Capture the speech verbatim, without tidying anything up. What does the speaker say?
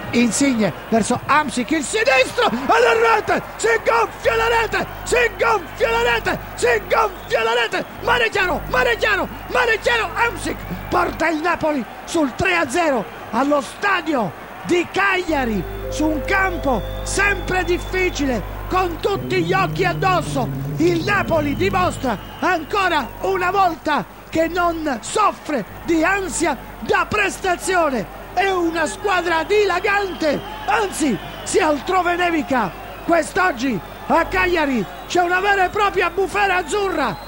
Insigne verso Hamsik, il sinistro, alla rete, si gonfia la rete, si gonfia la rete, si gonfia la rete, mare chiaro, mare chiaro, mare chiaro, Hamsik porta il Napoli sul tre a zero allo stadio di Cagliari, su un campo sempre difficile, con tutti gli occhi addosso. Il Napoli dimostra ancora una volta che non soffre di ansia da prestazione. È una squadra dilagante, anzi si altrove nevica. Quest'oggi a Cagliari c'è una vera e propria bufera azzurra